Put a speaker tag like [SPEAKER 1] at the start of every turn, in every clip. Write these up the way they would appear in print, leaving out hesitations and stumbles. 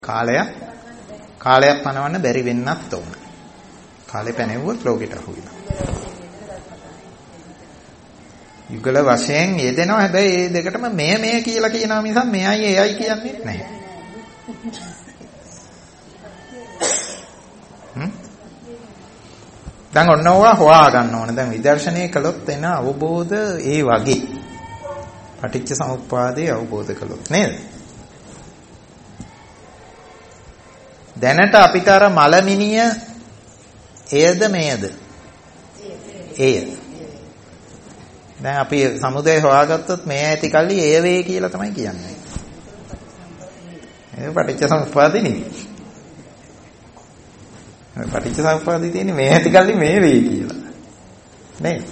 [SPEAKER 1] කාලයක් පනවන්න බැරි වෙන්නත් ඕන. කාලේ පැනෙවුවොත් ලෝකෙට අහු වෙනවා. යුගල වශයෙන් යෙදෙනවා. හැබැයි මේ දෙකටම මේ කියලා කියනවා මිසක් මෙයයි එයයි කියන්නේ නැහැ. දැන් ඔන්නවා හොයා ගන්න ඕන. දැන් විදර්ශනය කළොත් එන අවබෝධ ඒ වගේ. පටිච්ච සමුප්පාදේ අවබෝධ කළොත් නේද? දැනට අපිට අර මලමිනිය එයද මෙයද? එය. දැන් අපි සමුදය හොයාගත්තොත් මේ ඇති කල්ලි එය වේ කියලා තමයි කියන්නේ. ඒක පටිච්ච සමුප්පාදේ නෙවෙයි. පටිච්ච සමුප්පාදේ තියෙන්නේ මේ ඇති කල්ලි මේ වේ කියලා. නේද?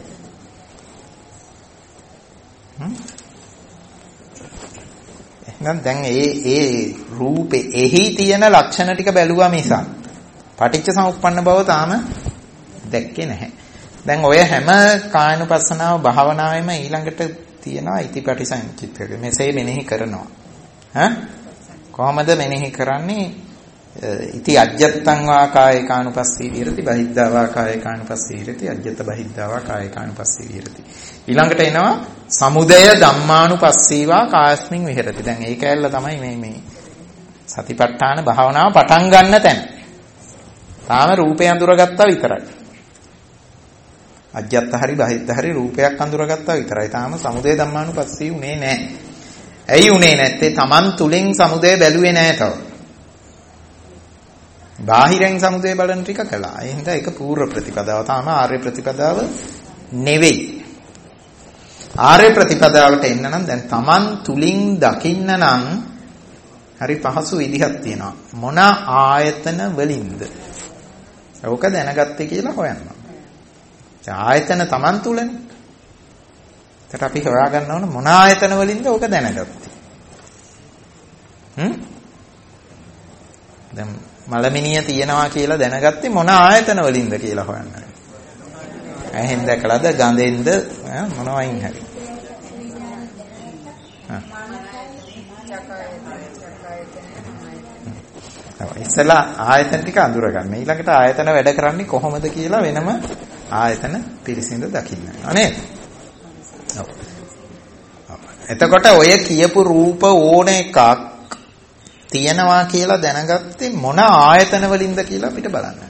[SPEAKER 1] එහෙනම් දැන් ඒ රූපේ එහි තියෙන ලක්ෂණ ටික බැලුවා මිසක් පටිච්ච සමුප්පන්න බව තාම දැක්කේ නැහැ. දැන් ඔය හැම කායනුපස්සනාව භාවනාවෙම ඊළඟට තියෙනවා ඉතිපටි සංචිත්තක. මෙසේ මෙනෙහි කරනවා. කොහොමද මෙනෙහි කරන්නේ? ඉති අජ්ජත්තං වා කායේකානුපස්සී විරති බහිද්ධා වා කායේකානුපස්සී විරති අජ්ජත බහිද්ධා වා කායේකානුපස්සී විරති. ඊළඟට එනවා සමුදය ධම්මානුපස්සීවා කායස්මින් විහෙරති. දැන් ඒක ඇල්ල තමයි මේ සතිපට්ඨාන භාවනාව පටන් ගන්න තැන. තාම රූපය අඳුරගත්තා විතරයි. අජ්ජත් හරි බහිද්ධ හරි රූපයක් අඳුරගත්තා විතරයි. තාම සමුදය ධම්මානුපස්සී උනේ නැහැ. ඇයි උනේ නැත්තේ? Taman තුලින් සමුදය බැලුවේ නැහැ තව. බාහිරෙන් සමුදය බලන ටික කළා. ඒ හින්දා ඒක පූර්ව ප්‍රතිපදාව. තාම ආර්ය ප්‍රතිපදාව නෙවෙයි. ආර්ය ප්‍රතිපදාවට එන්න නම් දැන් Taman තුලින් දකින්න නම් හරි පහසු විදිහක් තියෙනවා. මොන ආයතන වලින්ද? ඕක දැනගත්තේ කියලා හොයන්න. ආයතන Taman තුලනේ. ඒකට අපි හොයාගන්න ඕන මොන ආයතන වලින්ද ඕක දැනගත්තේ. දැන් මලමිනිය තියනවා කියලා දැනගත්තේ මොන ආයතන වලින්ද කියලා හොයන්න. ඇහෙන් දැකලාද ගඳෙන්ද මොනවයින් හරි. ඉස්සලා ආයතන ටික අඳුර ගන්න. ඊළඟට ආයතන වැඩ කරන්නේ කොහොමද කියලා වෙනම ආයතන පිරිසිඳ දකින්න. නේද? ඔව්. එතකොට ඔය කියපු රූප ඕන එකක් තියෙනවා කියලා දැනගත්තේ මොන ආයතන වලින්ද කියලා අපිට බලන්න.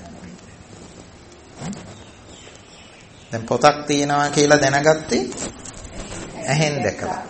[SPEAKER 1] දැන් පොතක් තියෙනවා කියලා දැනගත්තේ ඇහෙන් දැකලා.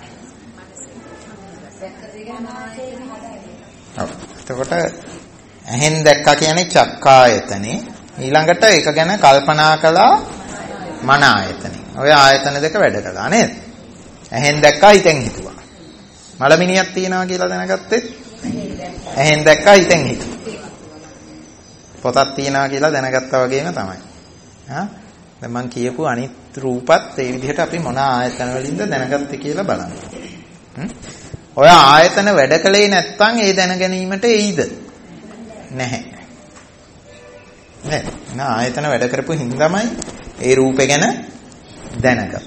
[SPEAKER 1] ඔව්. එතකොට ඇහෙන් දැක්කා කියන්නේ චක්කායතනේ. ඊළඟට ඒක ගැන කල්පනා කළා මන ආයතනේ. ඔය ආයතන දෙක වැඩ කළා නේද? ඇහෙන් දැක්කා හිතෙන් හිතුවා. මලමිනියක් තියෙනවා කියලා දැනගත්තේ ඇහෙන් දැක්කා හිතෙන් හිතුවා. පොතක් තියෙනවා කියලා දැනගත්තා වගේම තමයි. දැන් මම කියපු අනිත් රූපත් ඒ විදිහට අපි මොන ආයතන වලින්ද දැනගත්තේ කියලා බලන්න. ඔය ආයතන වැඩ කළේ නැත්නම් ඒ දැන ගැනීමට එයිද? නැහැ. නෑ ආයතන වැඩ කරපු හින්දාමයි ඒ රූපේ ගැන දැනගත්තේ.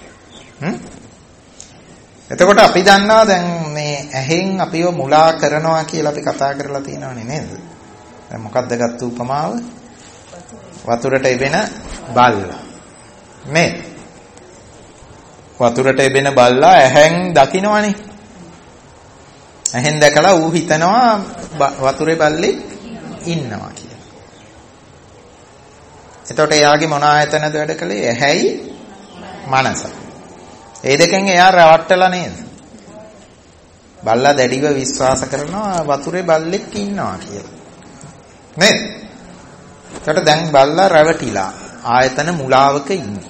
[SPEAKER 1] එතකොට අපි දන්නවා දැන් මේ ඇහෙන් අපිව මුලා කරනවා කියලා අපි කතා කරලා තියෙනවනේ නේද? දැන් මොකක්ද ගත්ත උපමාව? වතුරට එබෙන බල්ලා. මේ වතුරට එබෙන බල්ලා ඇහෙන් දකින්නවනේ. ඇහෙන් දැකලා ඌ හිතනවා වතුරේ බල්ලෙක් ඉන්නවා කියලා. එතකොට එයාගේ මොන ආයතනද වැඩ කළේ? ඇහැයි මනස. ඒ දෙකෙන් එයා රවට්ටලා නේද? බල්ලා දැඩිව විශ්වාස කරනවා වතුරේ බල්ලෙක් ඉන්නවා කියලා. නේද? එතකොට දැන් බල්ලා රැවටිලා ආයතන මුලාවක ඉන්නේ.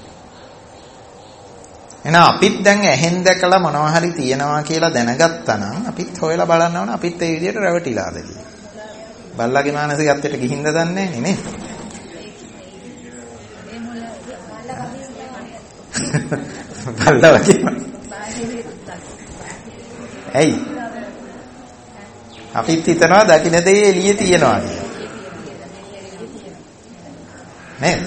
[SPEAKER 1] එහෙනම් අපිත් දැන් ඇහෙන් දැකලා මොනවා හරි තියනවා කියලා දැනගත්තා නම් අපිත් හොයලා බලන්න ඕන අපිත් ඒ විදිහට රැවටිලාද කියලා. බල්ලාගේ මානසිකත්වයට ගිහින්ද දන්නේ නැහැ නේ. බල්ලා වගේ. ඇයි? අපිත් හිතනවා දකින්න දේ එළියේ තියනවා කියලා. නේද?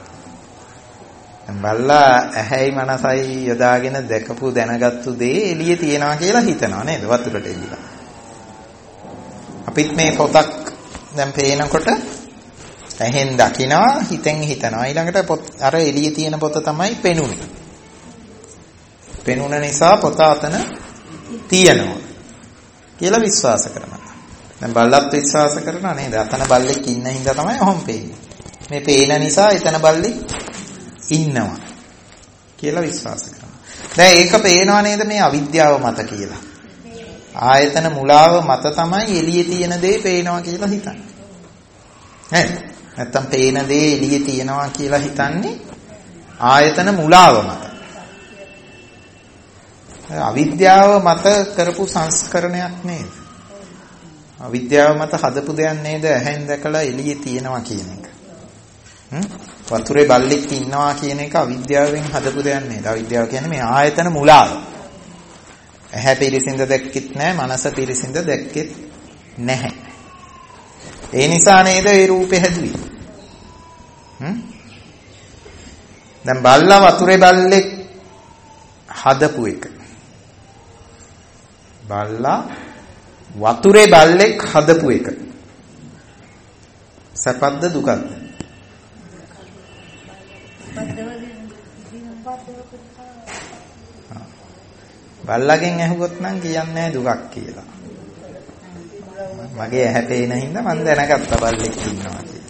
[SPEAKER 1] බල්ලා ඇහැයි මනසයි යොදාගෙන දැකපු දැනගත්තු දේ එළියේ තියනවා කියලා හිතනවා නේද? වතුරට එළිලා. අපිත් මේ පොතක් දැන් පේනකොට ඇහෙන් දකිනවා හිතෙන් හිතනවා ඊළඟට පොත් අර එළියේ තියෙන පොත තමයි පෙනුනේ. පෙනුන නිසා පොත අතන තියෙනවා කියලා විශ්වාස කරනවා. දැන් බල්ලත් විශ්වාස කරනවා නේද? අතන බල්ලෙක් ඉන්න හින්දා තමයි ඔහොම පේන්නේ. මේ පේන නිසා එතන බල්ලෙක් ඉන්නවා කියලා විශ්වාස කරනවා. දැන් ඒක පේනවා නේද මේ අවිද්‍යාව මත කියලා. ආයතන මුලාව මත තමයි එළියේ තියෙන දේ පේනවා කියලා හිතන්නේ. නේද? නැත්තම් පේන දේ එළියේ තියෙනවා කියලා හිතන්නේ ආයතන මුලාව මත. අවිද්‍යාව මත කරපු සංස්කරණයක් නේද? අවිද්‍යාව මත හදපු දෙයක් නේද? ඇහෙන් දැකලා එළියේ තියෙනවා කියන එක. වතුරේ බල්ලෙක් ඉන්නවා කියන එක අවිද්‍යාවෙන් හදපු දෙයක් නේද? අවිද්‍යාව කියන්නේ මේ ආයතන මුලාව. ඇහැ පිරිසිඳ දැක්කෙත් නැහැ, මනස පිරිසිඳ දැක්කෙත් නැහැ. ඒ නිසා නේද ඒ රූපේ හැදුවේ. දැන් බල්ලා වතුරේ බල්ලෙක් හදපු එක. බල්ලා වතුරේ බල්ලෙක් හදපු එක. සැපද්ද දුකද්ද? බල්ලගෙන් ඇහුවොත් නම් කියන්නේ දුකක් කියලා. මගේ ඇහැ පේන හින්දා මම දැනගත්තා බල්ලෙක් ඉන්නවා කියලා.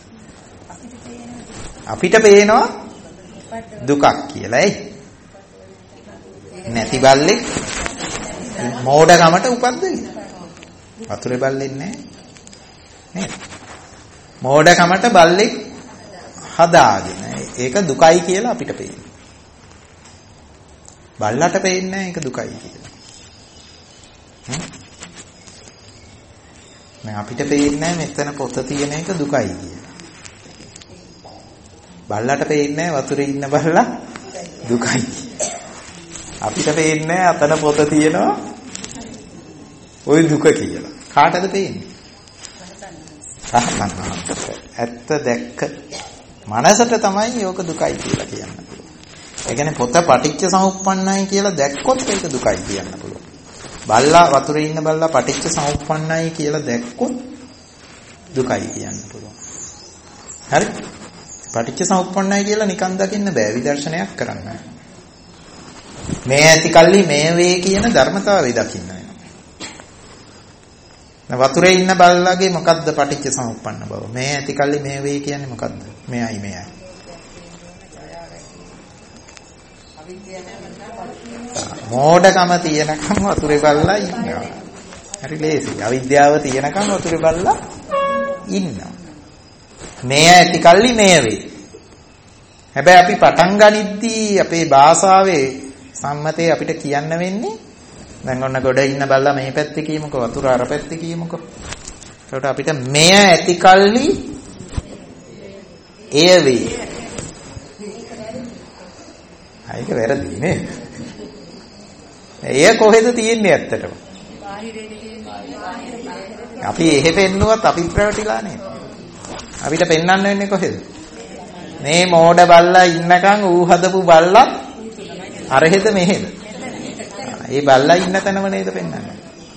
[SPEAKER 1] අපිට පේනවා දුකක් කියලා. එයි. නැති බල්ලෙක් මෝඩකමට උපද්දවි. වතුරේ බල්ලෙක් නැහැ. නේද? මෝඩකමට බල්ලෙක් හදාගෙන. ඒක දුකයි කියලා අපිට පේනවා. බල්ලට පේන්නේ නැහැ ඒක දුකයි කියලා. අපිට පේන්නේ මෙතන පොත තියෙන එක දුකයි කියලා. බල්ලට පේන්නේ වතුරේ ඉන්න බල්ලා දුකයි. අපිට පේන්නේ අතන පොත තියෙනවා ওই දුක කියලා. කාටද පේන්නේ? ඇත්ත දැක්ක මනසට තමයි යෝක දුකයි කියලා කියන්න පුළුවන්. ඒ කියන්නේ පොත පටිච්ච සමුප්පන්නයි කියලා දැක්කොත් ඒක දුකයි කියන්න පුළුවන්. බල්ලා වතුරේ ඉන්න බල්ලා පටිච්ච සමුප්පන්නයි කියලා දැක්කොත් දුකයි කියන්න පුළුවන්. හරි? පටිච්ච සමුප්පන්නයි කියලා නිකන් දකින්න බෑ. විදර්ශනයක් කරන්න. මේ ඇති කල්ලි මේ වේ කියන ධර්මතාවය දකින්න වෙනවා. වතුරේ ඉන්න බල්ලාගේ මොකද්ද පටිච්ච සමුප්පන්න බව? මේ ඇති කල්ලි මේ වේ කියන්නේ මොකද්ද? මෙයයි මෙයයි. මෝඩකම තියෙනකම් වතුරේ බල්ලා ඉන්නවා. හරි ලේසි. අවිද්‍යාව තියෙනකම් වතුරේ බල්ලා ඉන්නවා. මේ ඇති කල්ලි මේ වේ. හැබැයි අපි පටන් ගනිද්දී අපේ භාෂාවේ සම්මතේ අපිට කියන්න වෙන්නේ දැන් ඔන්න ගොඩ ඉන්න බල්ලා මේ පැත්තේ කියමුකෝ වතුර අර පැත්තේ කියමුකෝ. ඒකට අපිට මෙය ඇති කල්ලි එය වේ. ඒක වැරදි නේද? එය කොහෙද තියෙන්නේ ඇත්තටම? අපි එහෙ පෙන්නුවත් අපි ප්‍රවටිලා නේද? අපිට පෙන්වන්න වෙන්නේ කොහෙද? මේ මෝඩ බල්ලා ඉන්නකන් ඌ හදපු බල්ලා අරහෙද මෙහෙද? ඒ බල්ලා ඉන්න තැනම නේද පෙන්වන්නේ?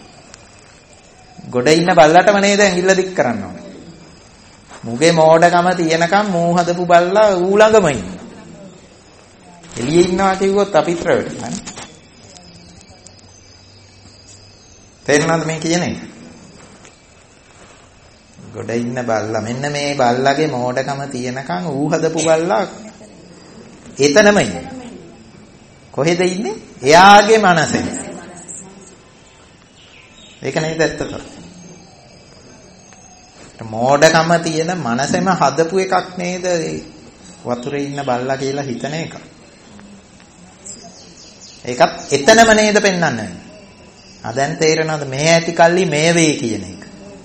[SPEAKER 1] ගොඩ ඉන්න බල්ලටම නේද ඇඟිල්ල දික් කරන්න ඕනේ. මුගේ මෝඩකම තියෙනකන් මූ හදපු බල්ලා ඌ ළඟම ඉන්න. එළියේ ඉන්නවා කිව්වොත් අපි ප්‍රවටිලා නේ. තේරුණාද මේ කියන්නේ? ගොඩ ඉන්න බල්ලා මෙන්න මේ බල්ලාගේ මෝඩකම තියෙනකන් ඌ හදපු බල්ලා එතනම ඉන්නේ. කොහෙද ඉන්නේ? එයාගේ මනසේ. ඒක නේද ඇත්තට? මෝඩකම තියෙන මනසෙම හදපු එකක් නේද වතුරේ ඉන්න බල්ලා කියලා හිතන එක. ඒකත් එතනම නේද පෙන්වන්නේ. දැන් තේරෙනවද මේ ඇති කල්ලි මේ වේ කියන එක?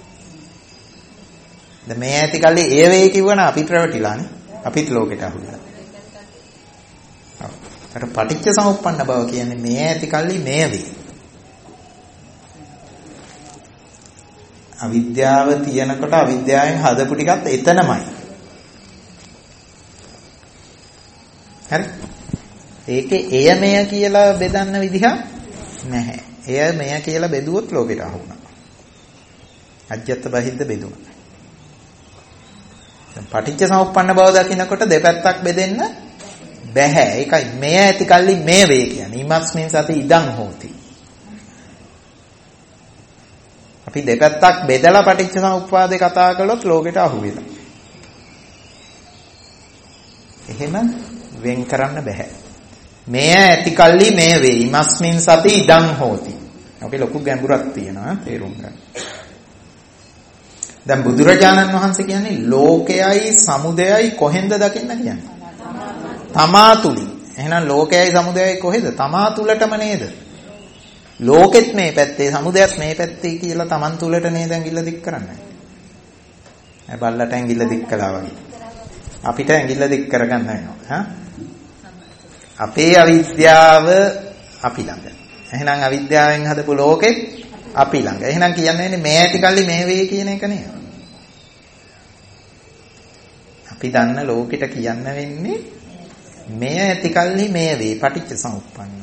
[SPEAKER 1] දැන් මේ ඇති කල්ලි ඒ වේ කිව්වනම් අපිට රැවටිලානේ. අපිත් ලෝකෙට අහුවෙලා. අර පටිච්ච සමුප්පන්න බව කියන්නේ මේ ඇති කල්ලි මේ වේ. අවිද්‍යාව තියෙනකොට අවිද්‍යාවෙන් හදපු ටිකත් එතනමයි. හරි? ඒකේ එය මෙය කියලා බෙදන්න විදිහක් නැහැ. එය මෙය කියලා බෙදුවොත් ලෝකෙට අහු වෙනවා. අජ්ජත් බහිද්ද බෙදුම. දැන් පටිච්ච සමුප්පන්න බව දකිනකොට දෙපැත්තක් බෙදෙන්න බැහැ. ඒකයි මෙය ඇති කල්ලි මේ වේ කියන්නේ. ඉමස්මින් සති ඉදං හෝති. අපි දෙපැත්තක් බෙදලා පටිච්ච සමුප්පාදේ කතා කළොත් ලෝකෙට අහු වෙනවා. එහෙම වෙන් කරන්න බෑ. මෙය ඇති කල්ලි මේ වේ. ඉමස්මින් සති ඉදං හෝති. අපි ලොකු ගැඹුරක් තියෙනවා තේරුම් ගන්න. දැන් බුදුරජාණන් වහන්සේ කියන්නේ ලෝකයයි සමුදයයි කොහෙන්ද දකින්න කියන්නේ? තමා තුලින්. එහෙනම් ලෝකයයි සමුදයයි කොහෙද? තමා තුලටම නේද? ලෝකෙත් මේ පැත්තේ සමුදයත් මේ පැත්තේ කියලා Taman තුලට නේද ඇඟිල්ල දික් කරන්නේ. බල්ලට ඇඟිල්ල දික් කළා වගේ. අපිට ඇඟිල්ල දික් කරගන්න වෙනවා. අපේ අවිද්‍යාව අපි ළඟ. එහෙනම් අවිද්‍යාවෙන් හදපු ලෝකෙත් අපි ළඟ. එහෙනම් කියන්නේ මේ ඇති කල්ලි මේ වේ කියන එක නේද? අපි දන්න ලෝකෙට කියන්න වෙන්නේ මේ ඇති කල්ලි මේ වේ පටිච්ච සමුප්පන්න.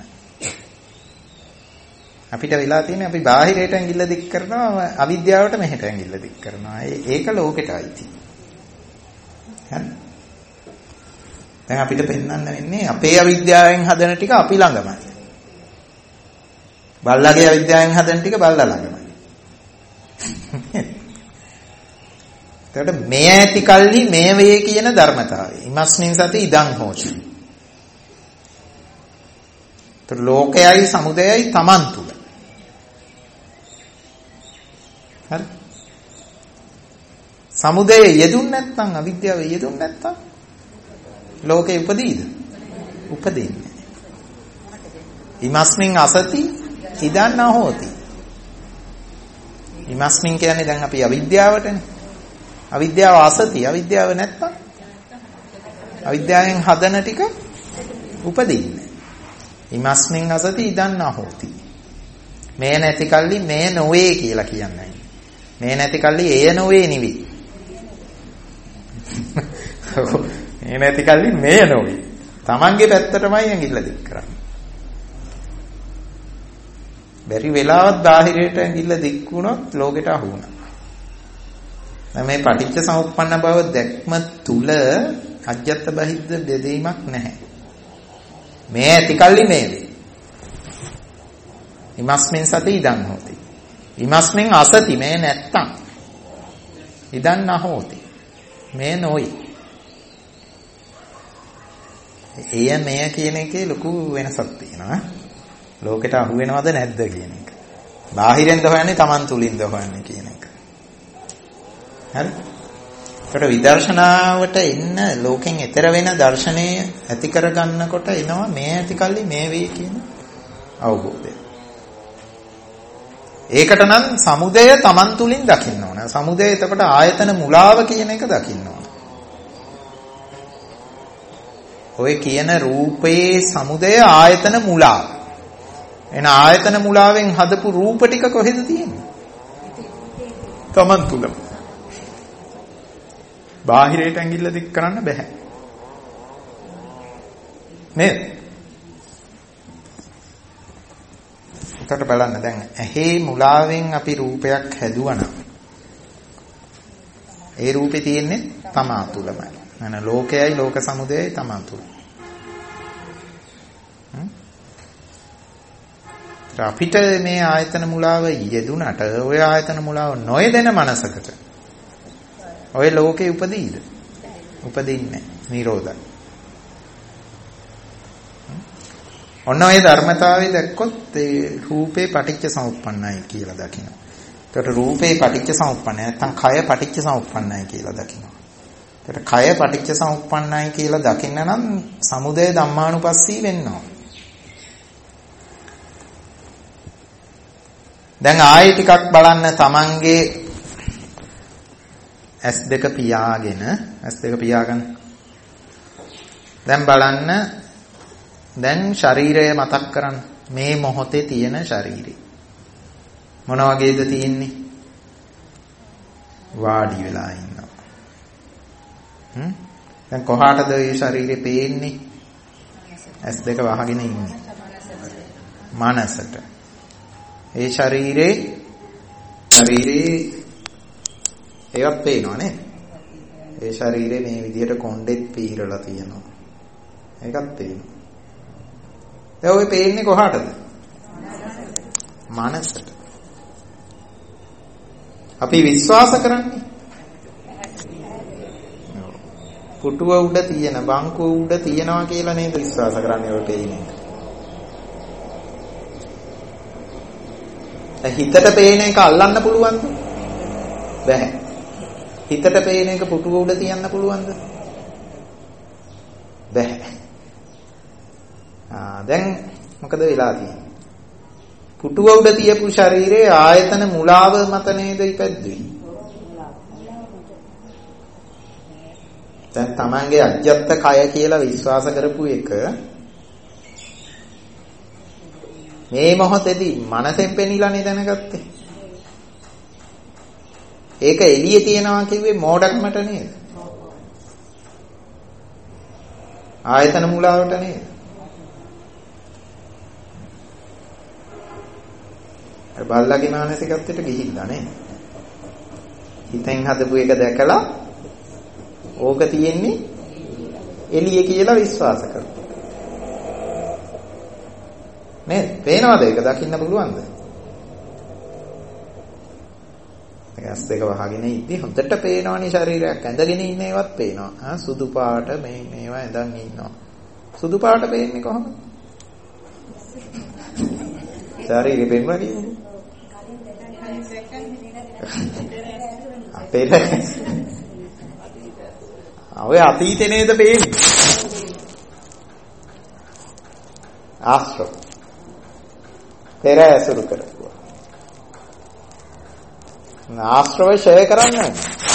[SPEAKER 1] අපිට වෙලා තියෙන්නේ අපි බාහිරයට ඇඟිල්ල දික් කරනවා අවිද්‍යාවට මෙහෙට ඇඟිල්ල දික් කරනවා. ඒක ලෝකෙට අයිති. හරි. දැන් අපිට පෙන්වන්න වෙන්නේ අපේ අවිද්‍යාවෙන් හදන ටික අපි ළඟමයි. බල්ලාගේ අවිද්‍යාවෙන් හදන ටික බල්ලා ළඟමයි. එතකොට මේ ඇති කල්හි මේ වේ කියන ධර්මතාවය. ඉමස්මින් සති ඉදං හෝති. તો ලෝකයයි සමුදයයි Taman තුල. හරි. සමුදය යෙදුන් නැත්නම් අවිද්‍යාව යෙදුන් නැත්නම් ලෝකේ උපදීද? උපදින්නේ. ඉමස්මින් අසති ඉදං නහෝති. ඉමස්මින් කියන්නේ දැන් අපි අවිද්‍යාවටනේ. අවිද්‍යාව අසති. අවිද්‍යාව නැත්නම් අවිද්‍යාවෙන් හදන ටික උපදින්නේ. ඉමස්මින් අසති ඉදං නහෝති. මේ නැති කල්ලි මේ නොවේ කියලා කියන්නේ. මේ නැති කල්ලි එය නොවේ නිවි. මේ නැති කල්ලි මේ නොවේ. Tamange පැත්තටමයි ඇඟිල්ල දික් කරන්නේ. බැරි වෙලාවත් බාහිරයට ඇඟිල්ල දික් වුණොත් ලෝකෙට අහු වුණා. දැන් මේ පටිච්ච සමුප්පන්න බව දැක්ම තුල අජ්ජත් බහිද්ද බෙදීමක් නැහැ. මේ ඇති කල්ලි මේ වේ. ඉමස්මින් සති ඉදං හෝති. ඉමස්මින් අසති මේ නැත්තම් ඉදං නහෝති. මේ නොයි. එය මෙය කියන එකේ ලොකු වෙනසක් තියෙනවා. ලෝකෙට අහු වෙනවද නැද්ද කියන එක. බාහිරෙන්ද හොයන්නේ Taman තුලින්ද හොයන්නේ කියන එක. හරි? ඒකට විදර්ශනාවට එන්න ලෝකෙන් එතර වෙන දර්ශනය ඇති කරගන්නකොට එනවා මේ ඇති කල්ලි මේ වේ කියන අවබෝධය. ඒකට නම් සමුදය Taman තුලින් දකින්න ඕන. සමුදය එතකොට ආයතන මුලාව කියන එක දකින්න ඕන. ඔය කියන රූපේ සමුදය ආයතන මුලාව. එන ආයතන මුලාවෙන් හදපු රූප ටික කොහෙද තියෙන්නේ? Taman තුලම. බාහිරයට ඇඟිල්ල දික් කරන්න බෑ. නේද? එතකොට බලන්න දැන් ඇහි මුලාවෙන් අපි රූපයක් හැදුවනම් ඒ රූපේ තියෙන්නේ තමා තුලමයි. නන ලෝකයයි ලෝක සමුදයයි තමා තුල. අපිට මේ ආයතන මුලාව යෙදුනට ඔය ආයතන මුලාව නොයදෙන මනසකට ඔය ලෝකේ උපදීද? උපදින්නේ නිරෝධයි. ඔන්න ඔය ධර්මතාවය දැක්කොත් ඒ රූපේ පටිච්ච සමුප්පන්නයි කියලා දකිනවා. ඒකට රූපේ පටිච්ච සමුප්පන්නයි නැත්නම් කය පටිච්ච සමුප්පන්නයි කියලා දකිනවා. ඒකට කය පටිච්ච සමුප්පන්නයි කියලා දකින්න නම් සමුදය ධම්මානුපස්සී වෙන්න ඕන. දැන් ආයෙ ටිකක් බලන්න තමන්ගේ S2 පියාගෙන S2 පියාගන්න. දැන් බලන්න දැන් ශරීරය මතක් කරන්න. මේ මොහොතේ තියෙන ශරීරය. මොන වගේද තියෙන්නේ? වාඩි වෙලා ඉන්නවා. දැන් කොහාටද මේ ශරීරය පේන්නේ? S2 වහගෙන ඉන්නේ. මනසට. ඒ ශරීරේ ඒවත් පේනවා නේද? ඒ ශරීරේ මේ විදිහට කොණ්ඩෙත් පීරලා තියෙනවා. ඒකත් පේනවා. දැන් ඔය පේන්නේ කොහාටද? මනසට. අපි විශ්වාස කරන්නේ පුටුව උඩ තියෙන බංකුව උඩ තියනවා කියලා නේද විශ්වාස කරන්නේ ඔය පේන්නේ. හිතට පේන එක අල්ලන්න පුළුවන්ද? බැහැ. හිතට පේන එක පුටුව උඩ තියන්න පුළුවන්ද? බැහැ. දැන් මොකද වෙලා තියෙන්නේ? පුටුව උඩ තියපු ශරීරයේ ආයතන මුලාව මත නේද ඉපැද්දුවේ. දැන් Tamange අජ්ජත් කය කියලා විශ්වාස කරපු එක මේ මොහොතේදී මනසෙන් පෙනිලානේ දැනගත්තේ. ඒක එළියේ තියනවා කිව්වේ මෝඩකමට නේද? ආයතන මුලාවට නේද? බල්ලගේ මානසිකත්වයට ගිහිල්ලා නේ. හිතෙන් හදපු එක දැකලා ඕක තියෙන්නේ එළියේ කියලා විශ්වාස කරනවා. නේද? පේනවද ඒක දකින්න පුළුවන්ද? ඇස් දෙක වහගෙන ඉද්දි හොඳට පේනවනේ ශරීරයක් ඇඳගෙන ඉන්න ඒවත් පේනවා. සුදු පාට මේවා ඇඳන් ඉන්නවා. සුදු පාට පේන්නේ කොහොමද? ශරීරේ පේනවා කියන්නේ. අපේ ඔය අතීතේ නේද පේන්නේ? ආශ්‍රව. පෙර ඇසුරු කරපුවා. ආශ්‍රව ඡය කරන්නේ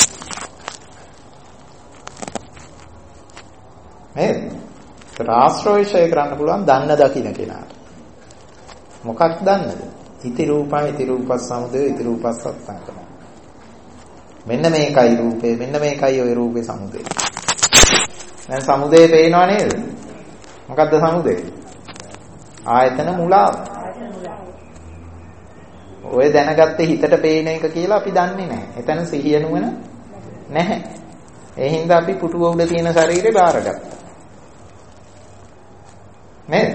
[SPEAKER 1] නේද? ආශ්‍රව ඡය කරන්න පුළුවන් දන්න දකින්න කෙනාට. මොකක් දන්නද? ඉති රූපයි ඉති රූපස් සමුදය ඉති රූපස් සත්‍යං. මෙන්න මේකයි රූපේ මෙන්න මේකයි ওই රූපේ සමුදය. දැන් සමුදය පේනව නේද? මොකද්ද සමුදය? ආයතන මුලාව. ඔය දැනගත්තේ හිතට පේන එක කියලා අපි දන්නේ නැහැ. එතන සිහිය නුවණ නැහැ. ඒ හින්දා අපි පුටුව උඩ තියෙන ශරීරේ බාරගත්තා. නේද?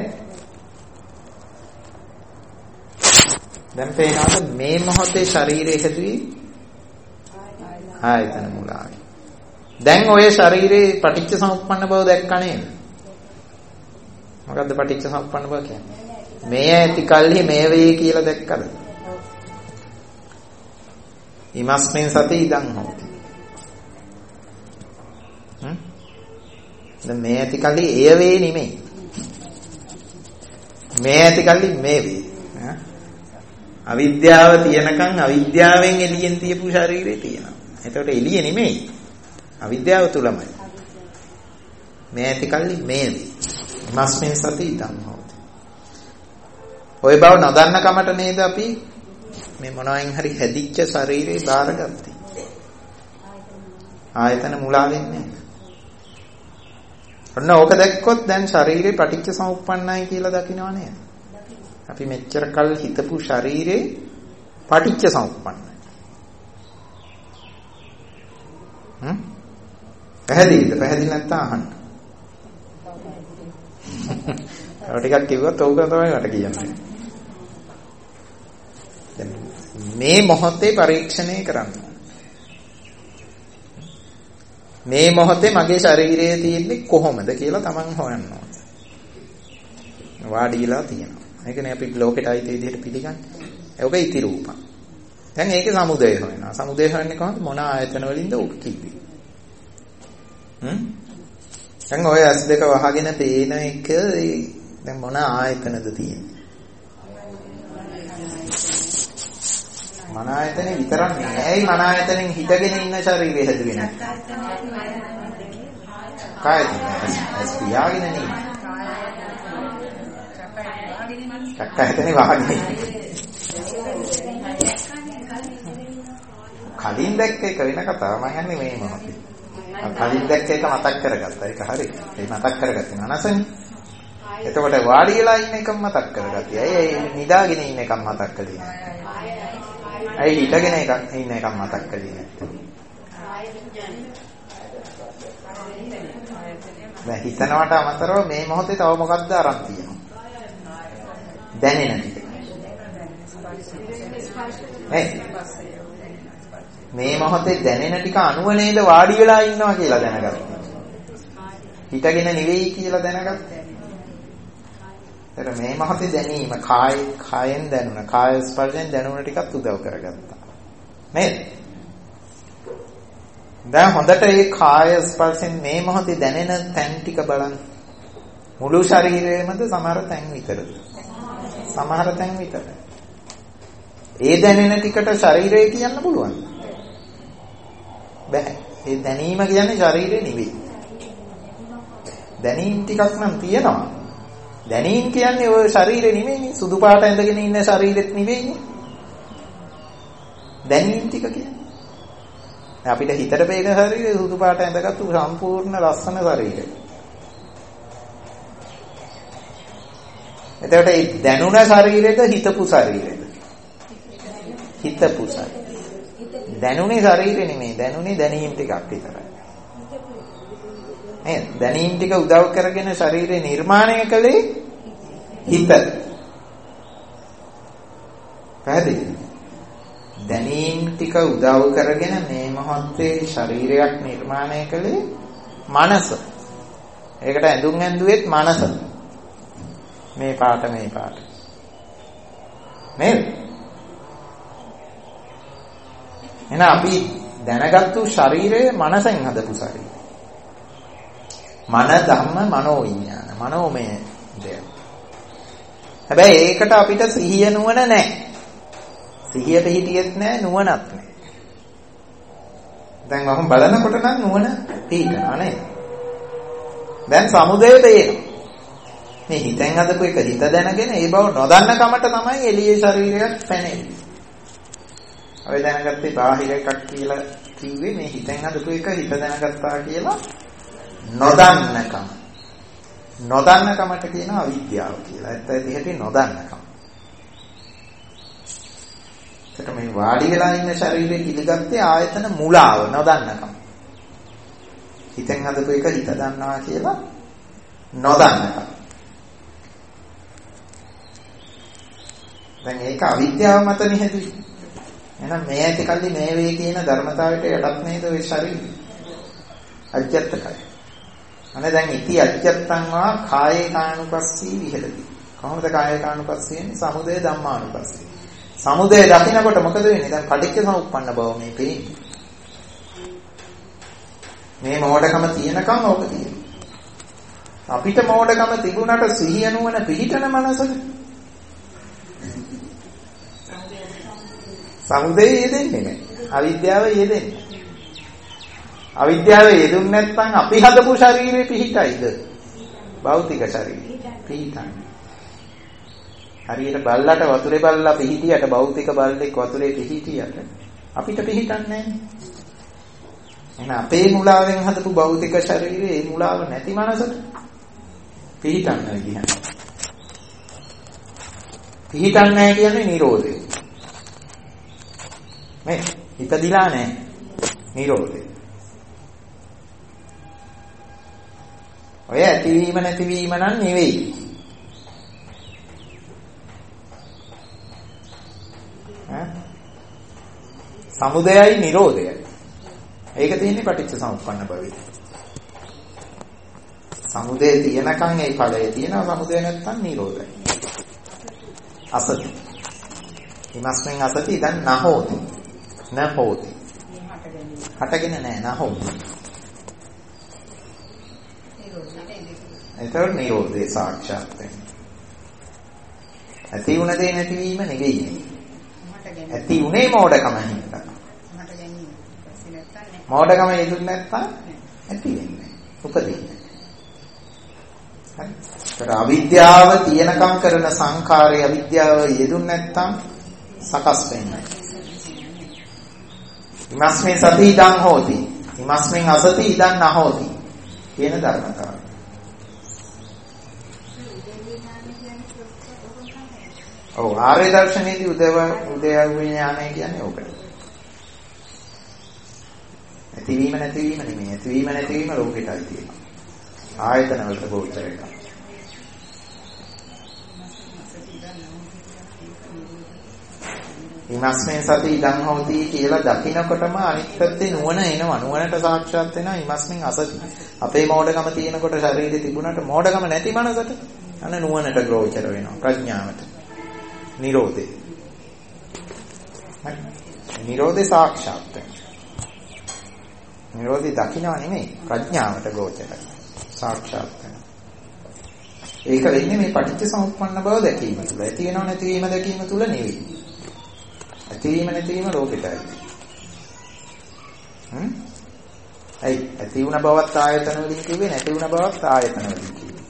[SPEAKER 1] දැන් පේනවාද මේ මොහොතේ ශරීරය හැදුවේ ආයතන මුලාවයි. දැන් ඔය ශරීරේ පටිච්ච සමුප්පන්න බව දැක්ක නේද? මොකද්ද පටිච්ච සමුප්පන්න බව කියන්නේ? මේ ඇති කල්හි මේ වේ කියලා දැක්කද? ඉමස්මෙන් සති ඉදන් හොති. දැන් මේ ඇති කල්හි එය වේ නෙමෙයි. මේ ඇති කල්හි මේ වේ. අවිද්‍යාව තියනකන් අවිද්‍යාවෙන් එළියෙන් තියපු ශරීරේ තියෙනවා. එතකොට එළිය නෙමෙයි. අවිද්‍යාව තුලමයි. මේ ඇති කල්ලි මේ වේ. මස්මින් සති ඉදන් හොති. ඔය බව නොදන්න කමට නේද අපි මේ මොනවායින් හරි හැදිච්ච ශරීරේ බාරගත්තේ. ආයතන මුලාවෙන් නේද? ඔන්න ඕක දැක්කොත් දැන් ශරීරේ පටිච්ච සමුප්පන්නයි කියලා දකින්නව නේද? අපි මෙච්චර කල් හිතපු ශරීරේ පටිච්ච සමුප්පන්නයි. පැහැදිලිද? පැහැදිලි නැත්නම් අහන්න. තව ටිකක් කිව්වොත් ඕක තමයි මට කියන්නේ. මේ මොහොතේ පරීක්ෂණය කරන්න. මේ මොහොතේ මගේ ශරීරයේ තියෙන්නේ කොහොමද කියලා Taman හොයන්න ඕනේ. වාඩිලා තියෙනවා. ඒකනේ අපි ලෝකෙට ආйти විදිහට පිළිගන්නේ. ඒක ඉති රූපක්. දැන් ඒකේ සමුදය හොයනවා. සමුදය හොයන්නේ කොහොමද? මොන ආයතන වලින්ද උක් කිව්වේ? දැන් ඔය S2 වහගෙන පේන එක දැන් මොන ආයතනද තියෙන්නේ? මන ආයතනේ විතරක් නෙවෙයි. ඇයි මන ආයතනෙන් හිතගෙන ඉන්න ශරීරය හැදුවේ නැත්තේ? කායද? ස්පියාගෙන නේ. චක්කායතනේ වහගෙන. කලින් දැක්ක එක වෙන කතාව මම යන්නේ මේ මොහොතේ. කලින් දැක්ක එක මතක් කරගත්තා. ඒක හරි. ඒ මතක් කරගත්තේ නනසනේ. එතකොට වාඩි වෙලා ඉන්න එකම මතක් කරගත්තා. ඇයි නිදාගෙන ඉන්න එකම මතක් කළේ නැහැ. ඇයි හිටගෙන ඉන්න එකම මතක් කළේ නැත්තේ. දැන් හිතනවට අමතරව මේ මොහොතේ තව මොකක්ද අරන් තියෙනවා? දැනෙන ටික. මේ මොහොතේ දැනෙන ටික අනුව නේද වාඩි වෙලා ඉන්නවා කියලා දැනගත්තා. හිතගෙන නෙවෙයි කියලා දැනගත්තා. ඒතර මේ මොහොතේ දැනීම කායෙන් දැනුණ, කාය ස්පර්ශයෙන් දැනුණ ටිකත් උදව් කරගත්තා. නේද? දැන් හොඳට මේ කාය ස්පර්ශයෙන් මේ මොහොතේ දැනෙන තැන් ටික බලන්න. මුළු ශරීරයේමද සමහර තැන් විතරද? සමහර තැන් විතරයි. ඒ දැනෙන ටිකට ශරීරය කියන්න පුළුවන්. බෑ. ඒ දැනීම කියන්නේ ශරීරය නෙවෙයි. දැනීම් ටිකක් නම් තියෙනවා. දැනීම් කියන්නේ ඔය ශරීරය නෙවෙයි. සුදු පාට ඇඳගෙන ඉන්න ශරීරෙත් නෙවෙයි. දැනීම් ටික කියන්නේ. අපිට හිතට පේන ශරීරය සුදු පාට ඇඳගත්තු සම්පූර්ණ ලස්සන ශරීරය. එතකොට ඒ දැනුණ ශරීරෙද හිතපු ශරීරෙද? හිතපු ශරීරය. දැනුනේ ශරීරෙ නෙමෙයි. දැනුනේ දැනීම් ටිකක් විතරයි. නේද? දැනීම් ටික උදව් කරගෙන ශරීරය නිර්මාණය කළේ හිත. පැහැදිලිද? දැනීම් ටික උදව් කරගෙන මේ මොහොතේ ශරීරයක් නිර්මාණය කළේ මනස. ඒකට ඇඳුම් ඇඳුවෙත් මනස. මේ පාට මේ පාට. නේද? එහෙනම් අපි දැනගත්තු ශරීරය මනසෙන් හදපු ශරීරය. මන ධම්ම මනෝ විඥාන. මනෝමය දෙයක්. හැබැයි ඒකට අපිට සිහිය නුවණ නැහැ. සිහියට හිටියෙත් නැහැ නුවණක් නැහැ. දැන් වහම බලනකොට නම් නුවණ පිටනවා නේද? දැන් සමුදය පේනවා. මේ හිතෙන් හදපු එක හිත දැනගෙන ඒ බව නොදන්න කමට තමයි එළියේ ශරීරයක් පැනෙන්නේ. ඔය දැනගත්තේ බාහිර එකක් කියලා කිව්වේ මේ හිතෙන් හදපු එක හිත දැනගත්තා කියලා නොදන්නකම. නොදන්නකමට කියනවා අවිද්‍යාව කියලා. ඇත්ත ඇහිටි නොදන්නකම. ඒකට මේ වාඩි වෙලා ඉන්න ශරීරය පිළිගත්තේ ආයතන මුලාව නොදන්නකම. හිතෙන් හදපු එක හිත දන්නවා කියලා නොදන්නකම. දැන් ඒක අවිද්‍යාව මතනේ හැදුවේ. එහෙනම් මේ ඇති කල්ලි මේ වේ කියන ධර්මතාවයට යටත් නේද ඔය ශරීරය? අජ්ජත්තකයි. අනේ දැන් ඉති අජ්ජත්තං වා කායේ කානුපස්සී විහෙරති. කොහොමද කායේ කානුපස්සී වෙන්නේ? සමුදය ධම්මානුපස්සී. සමුදය දකින්නකොට මොකද වෙන්නේ? දැන් පටිච්ච සමුප්පන්න බව මේ පේන්නේ. මේ මෝඩකම තියෙනකම් ඕක තියෙනවා. අපිට මෝඩකම තිබුණාට සිහිය නුවණ පිහිටන මනසද? සමුදය යෙදෙන්නේ නැහැ. අවිද්‍යාව යෙදෙන්නේ. අවිද්‍යාව යෙදුන්නේ නැත්නම් අපි හදපු ශරීරේ පිහිටයිද? භෞතික ශරීරය පිහිටන්නේ. හරියට බල්ලට වතුරේ බල්ලා පිහිටියට භෞතික බල්ලෙක් වතුරේ පිහිටියට අපිට පිහිටන්නේ නැහැ. එහෙනම් අපේ මුලාවෙන් හදපු භෞතික ශරීරයේ ඒ මුලාව නැති මනසට පිහිටන්නේ කියන්නේ. පිහිටන්නේ නැහැ කියන්නේ නිරෝධය. මේ ඉපදිලා නැහැ. නිරෝධය. ඔය ඇතිවීම නැතිවීම නම් නෙවෙයි. සමුදයයි නිරෝධයයි. ඒක තියෙන්නේ පටිච්ච සමුප්පන්න භවයේ. සමුදය තියෙනකන් ඒ ඵලය තියෙනවා. සමුදය නැත්තම් නිරෝධයි. අසති. ඊමස්මෙන් අසති දැන් නහෝති. නහෝති. හටගෙන නැහැ නහෝති. ඒතර නිරෝධය සාක්ෂාත් වෙනවා. ඇති වුණ දේ නැතිවීම නෙවෙයි. ඇති උනේ මෝඩකම හින්දා. මෝඩකම යෙදුනේ නැත්තම් ඇති වෙන්නේ. උපදින්නේ. හරි. ඒතර අවිද්‍යාව තියෙනකම් කරන සංඛාරය අවිද්‍යාව යෙදුනේ නැත්තම් සකස් වෙන්නේ. ඉමස්මේ සති ඉදං හෝති. ඉමස්මෙන් අසති ඉදං නහෝති. කියන ධර්මතාවය. ඔව් ආර්ය දර්ශනයේදී උදේව විඥානය කියන්නේ ඕකට. ඇතිවීම නැතිවීම නෙමෙයි. ඇතිවීම නැතිවීම ලෝකෙටයි තියෙනවා. ආයතන වලට ගෝචර එකක්. ඉමස්මෙන් සති ඉදං හෝති කියලා දකින්නකොටම අනිත් පැත්තේ නුවණ එනවා. නුවණට සාක්ෂාත් වෙනවා. ඉමස්මෙන් අසති. අපේ මෝඩකම තියෙනකොට ශරීරේ තිබුණාට මෝඩකම නැති මනසට අන්න නුවණට ගෝචර වෙනවා. ප්‍රඥාවට. නිරෝධේ. නිරෝධේ සාක්ෂාත් වෙනවා. නිරෝධي දකින්නවා නෙමෙයි ප්‍රඥාවට ගෝචරයි. සාක්ෂාත් වෙනවා. ඒක වෙන්නේ මේ පටිච්චසමුප්පන්න බව දැකීම තුළ. ඇති වෙනව නැතිවීම දැකීම තුළ නෙවෙයි. ඇතිවීම නැතිවීම ලෝකෙටයි. ඇති වුණ බවත් ආයතන වලින් කිව්වේ නැති වුණ බවත් ආයතන වලින් කිව්වේ.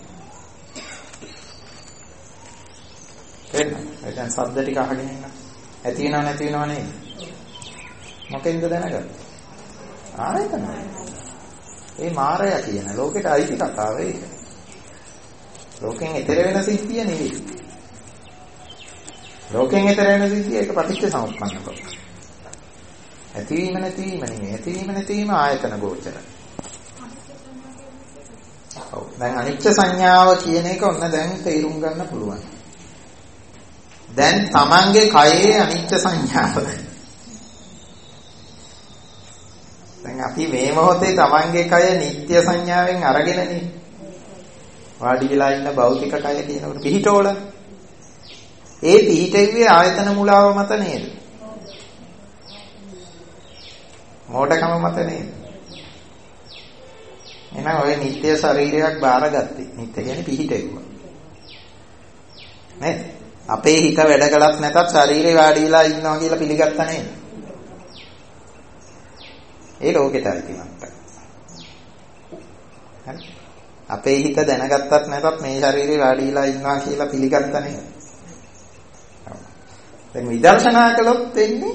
[SPEAKER 1] දැන් ශබ්ද ටික අහගෙන ඉන්න. ඇති වෙනව නැති වෙනව නේද? මොකෙන්ද දැනගන්නේ? ආයතන. ඒ මායя කියන ලෝකෙට අයිති කතාව ඒක. ලෝකෙන් ඈතර වෙන සිද්ධිය නෙවෙයි. ලෝකෙන් ඈතර වෙන සිද්ධිය ඒක පටිච්චසමුප්පන්න බව. ඇතිවීම නැතිවීම නෙවෙයි. ඇතිවීම නැතිවීම ආයතන ගෝචර. ඔව්. දැන් අනිච්ච සංඥාව කියන එක ඔන්න දැන් තේරුම් ගන්න පුළුවන්. දැන් Tamange කයේ අනිච්ච සංඥාව. දැන් අපි මේ මොහොතේ Tamange කය නිත්‍ය සංඥාවෙන් අරගෙනනේ වාඩි වෙලා ඉන්න භෞතික කය කියනකොට පිහිටෝල. ඒ පිහිටෙව්වේ ආයතන මුලාව මත නේද? මෝඩකම මත නේද? එහෙනම් ඔය නිත්‍ය ශරීරයක් බාරගත්තේ. නිත්‍ය කියන්නේ පිහිටෙව්වා. නේද? අපේ හිත වැඩ කළත් නැතත් ශරීරේ වාඩි වෙලා ඉන්නවා කියලා පිළිගත්තා නේද? ඒ ලෝකෙට අයිතිමත්. හරි. අපේ හිත දැනගත්තත් නැතත් මේ ශරීරේ වාඩි වෙලා ඉන්නවා කියලා පිළිගත්තා නේද? දැන් විදර්ශනා කළොත් වෙන්නේ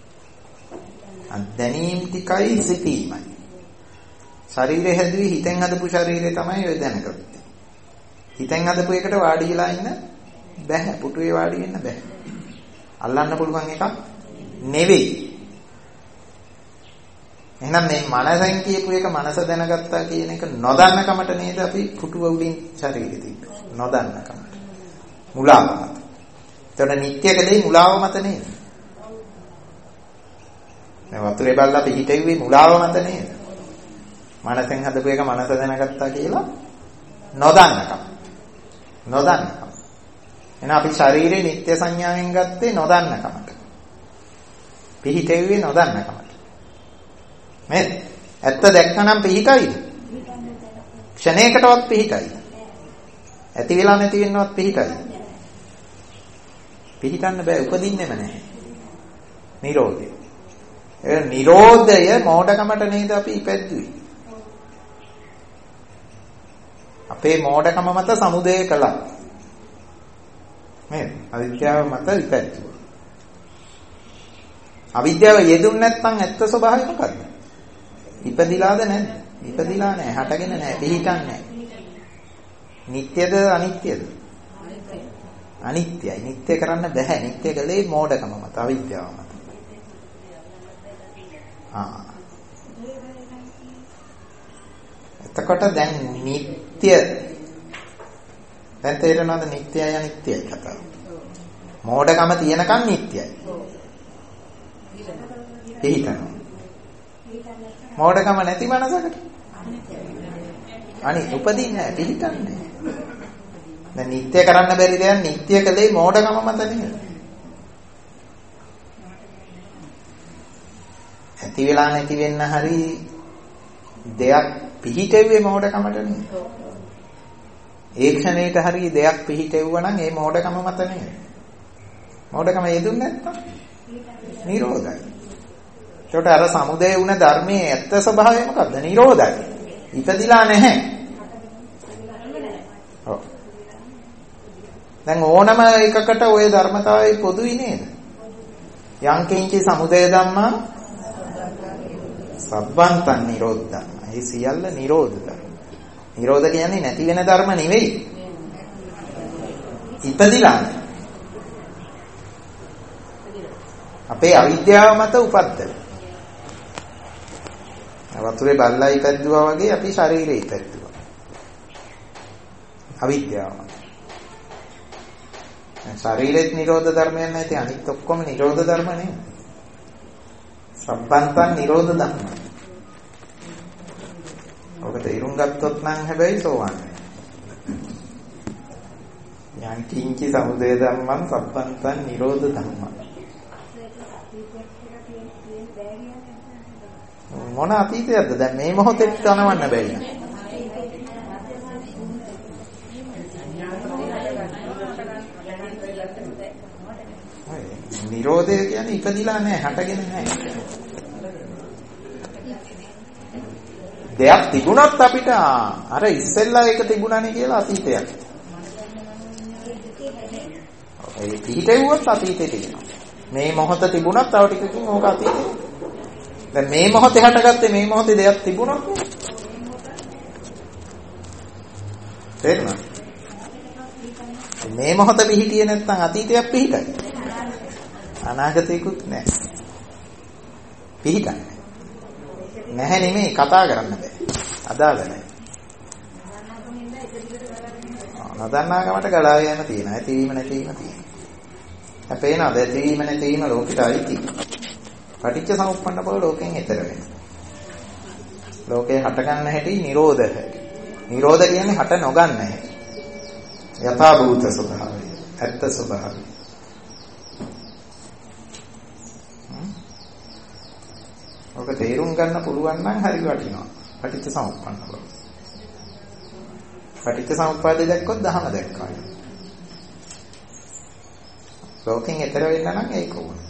[SPEAKER 1] දැනීම් ටිකයි සිටීමයි. ශරීරය හැදුවේ හිතෙන් හදපු ශරීරය තමයි ඔය දැනගත්තේ. හිතෙන් හදපු එකට වාඩි වෙලා ඉන්න බැහැ. පුටුවේ වාඩි වෙන්න බැහැ. අල්ලන්න පුළුවන් එකක් නෙවෙයි. එහෙනම් මේ මනසෙන් කියපු එක මනස දැනගත්තා කියන එක නොදන්න කමට නේද අපි පුටුව උඩින් ශරීරෙ තිබ්බේ. නොදන්න කමට. මුලාව මත. එතන නිත්‍ය කලේ මුලාව මත නේද? දැන් වතුරේ බල්ලා පිහිටෙව්වේ මුලාව මත නේද? මනසෙන් හදපු එක මනස දැනගත්තා කියලා නොදන්නකම. නොදන්නකම. එහෙනම් අපි ශරීරේ නිත්‍ය සංඥාවෙන් ගත්තේ නොදන්නකමට. පිහිටෙව්වේ නොදන්නකමට. මේ ඇත්ත දැක්කනම් පිහිටයිද? ක්ෂණයකටවත් පිහිටයිද? ඇති වෙලා නැති වෙන්නවත් පිහිටයිද? පිහිටන්න බෑ, උපදින්නෙම නැහැ. නිරෝධය. ඒ නිරෝධය මෝඩකමට නේද අපි ඉපැද්දුවේ. අපේ මෝඩකම මත සමුදය කළා. මේ අවිද්‍යාව මත ඉපැද්දුවා. අවිද්‍යාව යෙදුන් නැත්නම් ඇත්ත ස්වභාවය මොකද්ද? ඉපදිලාද නැද්ද? ඉපදිලා නැහැ, හටගෙන නැහැ, පිහිටන්නේ නැහැ. නිට්ටයද අනිත්‍යද? අනිත්‍යයි. නිට්ටය කරන්න බෑ. නිට්ටය කලේ මෝඩකම මත, අවිද්‍යාව මත. එතකොට දැන් නිට්ටය දැන් තේරෙනවද? නිට්ටයයි අනිත්‍යයි කතාව. මෝඩකම තියෙනකන් නිට්ටයයි. පිහිටනවා. මෝඩකම නැති මනසකට අනිත් උපදින්නේ නැහැ, පිහිටන්නේ නැහැ. දැන් නිත්‍ය කරන්න බැරි දෙයක් නිත්‍ය කලේ මෝඩකම මත නේද? ඇති වෙලා නැති වෙන්න හරි දෙයක් පිහිටෙව්වේ මෝඩකමට නේද? ඒ ක්ෂණයට හරි දෙයක් පිහිටෙව්වා නම් ඒ මෝඩකම මත නේද? මෝඩකම යෙදුන්නේ නැත්තම් නිරෝධයි. ඒකට අර සමුදය වුණ ධර්මයේ ඇත්ත ස්වභාවය මොකද්ද? නිරෝධයි. ඉපදිලා නැහැ. ඔව්. දැන් ඕනම එකකට ওই ධර්මතාවය පොදුයි නේද? යං කිංචි සමුදය ධම්මා සබ්බන්තං නිරෝධං. ඒ සියල්ල නිරෝධ ධර්ම. නිරෝධ කියන්නේ නැති වෙන ධර්ම නෙවෙයි. ඉපදිලා අපේ අවිද්‍යාව මත උපද්දල. වතුරේ බල්ලා ඉපැද්දුවා වගේ අපි ශරීරේ ඉපැද්දුවා. අවිද්‍යාව. ශරීරෙත් නිරෝධ ධර්මයක් නැති අනිත් ඔක්කොම නිරෝධ ධර්ම නෙමෙයි. සම්පන්තන් නිරෝධ ධර්ම. ඔක තේරුම් ගත්තොත් නම් හැබැයි සෝවන්. යං කිංචි සමුදය ධම්මං සම්පන්තන් නිරෝධ ධම්මං. මොන අතීතයක්ද දැන් මේ මොහොතේ තනවන්න බැරි නේද? නිරෝධය කියන්නේ ඉපදිලා නැහැ, හටගෙන නැහැ. දෙයක් තිබුණත් අපිට අර ඉස්සෙල්ලා ඒක තිබුණානේ කියලා අතීතයක්. ඒ පිටේවුවත් අතීතේ තියෙනවා. මේ මොහොත තිබුණත් තව ටිකකින් ඕක අතීතේ. දැන් මේ මොහොතේ හටගත්තේ මේ මොහොතේ දෙයක් තිබුණොත් තේරුණා? මේ මොහොත පිහිටියේ නැත්නම් අතීතයක් පිහිටයි. අනාගතයකුත් නැහැ. පිහිටන්නේ. නැහැ නෙමෙයි කතා කරන්න බෑ. අදාළ නැහැ. නදන්නාකමට ගලා යන තියෙනවා. ඇතිවීම නැතිවීම තියෙනවා. අපේනද ඇතිවීම නැතිවීම ලෝකෙට අයිති. පටිච්ච සමුප්පන්න බව ලෝකෙන් ඈතර වෙනවා. ලෝකේ හට ගන්න හැටි නිරෝධ හැටි. නිරෝධ කියන්නේ හට නොගන්න හැටි. යථා භූත ස්වභාවය. ඇත්ත ස්වභාවය. ඔක තේරුම් ගන්න පුළුවන් නම් හරි වටිනවා. පටිච්ච සමුප්පන්න බව. පටිච්ච සමුප්පාදය දැක්කොත් දහම දැක්කා. ලෝකෙන් ඈතර වෙන්න නම් ඒක ඕන.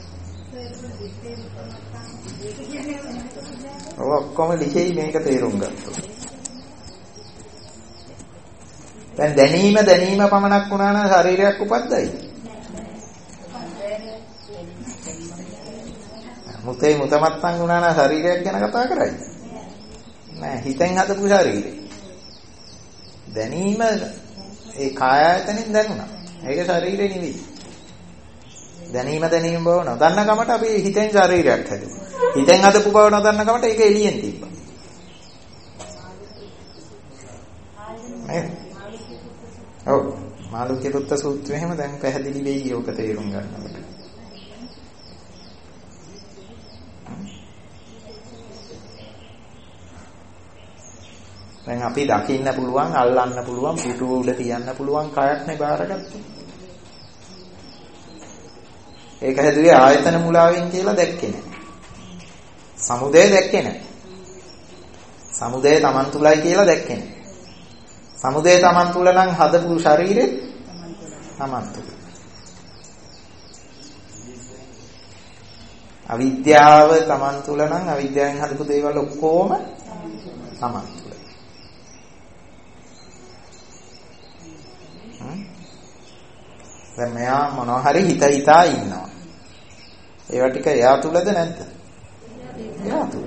[SPEAKER 1] ඔක්කොම ලිඛෙයි මේක තේරුම් ගත්තොත්. දැන් දැනීම පමණක් වුණා නම් ශරීරයක් උපද්දයි. මුතේ මුතමත්තන් වුණා නම් ශරීරයක් ගැන කතා කරයි. නෑ හිතෙන් හදපු ශරීරය. දැනීම ඒ කාය ආයතනෙන් දැනුණා. ඒක ශරීරේ නෙවෙයි. දැනීම බව නොදන්න කමට අපි හිතෙන් ශරීරයක් හැදුවා. හිතෙන් හදපු බව නොදන්න කමට ඒක එළියෙන් තිබ්බා. නේද? ඔව්. මාළුක්‍ය පුත්ත සූත්‍රය එහෙම දැන් පැහැදිලි වෙයි ඔක තේරුම් ගන්නකොට. දැන් අපි දකින්න පුළුවන්, අල්ලන්න පුළුවන්, පිටුව උඩ තියන්න පුළුවන් කයක් නේ බාරගත්තේ. ඒක හැදුවේ ආයතන මුලාවෙන් කියලා දැක්කේ නැහැ. සමුදය දැක්කේ නැහැ. සමුදය Taman තුලයි කියලා දැක්කේ නැහැ. සමුදය Taman තුල නම් හදපු ශරීරෙත් Taman තුල. අවිද්‍යාව Taman තුල නම් අවිද්‍යාවෙන් හදපු දේවල් ඔක්කොම Taman තුල. දැන් මෙයා මොනවා හරි හිතා ඉන්නවා. ඒවා ටික එයා තුලද නැද්ද? එයා තුල.